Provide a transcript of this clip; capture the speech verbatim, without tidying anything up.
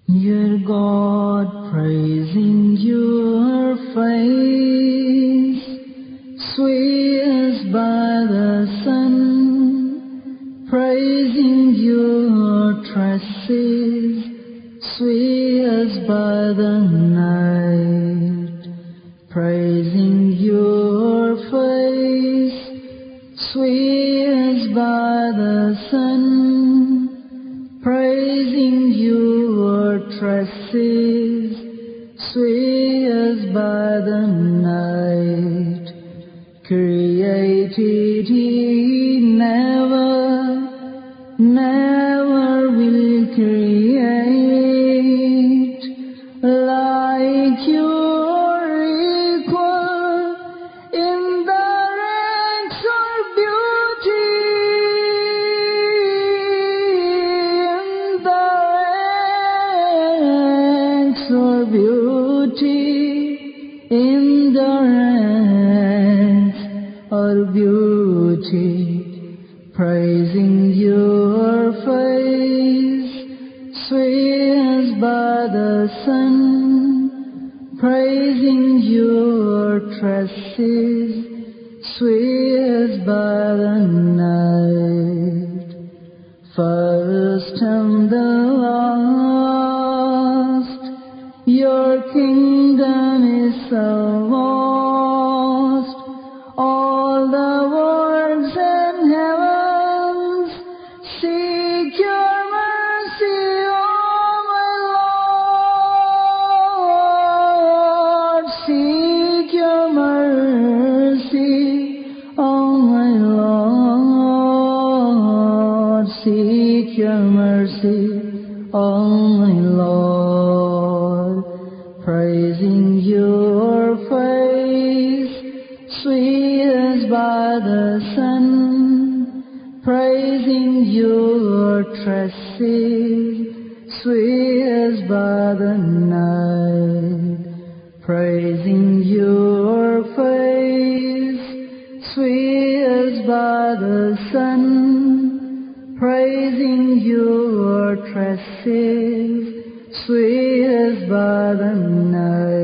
Dear God, praising your face, sweet as by the sun, praising your tresses, sweet as by the night, praising your face, sweet as by the sun, praising your tresses, sweet as by the night, created he never, never will create like your equal in the ranks of beauty, in the ranks of beauty, in the ranks of beauty, praising your face, sweet as by the sun, praising your tresses, sweet as by the night, first and the last, your kingdom is so vast, all the worlds and heavens seek your mercy, oh my Lord, seek your mercy, oh my Lord, seek your mercy, oh my Lord, praising your face, sweet as by the sun, praising your tresses, sweet as by the night, praising your face, sweet as by the sun, praising your tresses, sweet as by the night.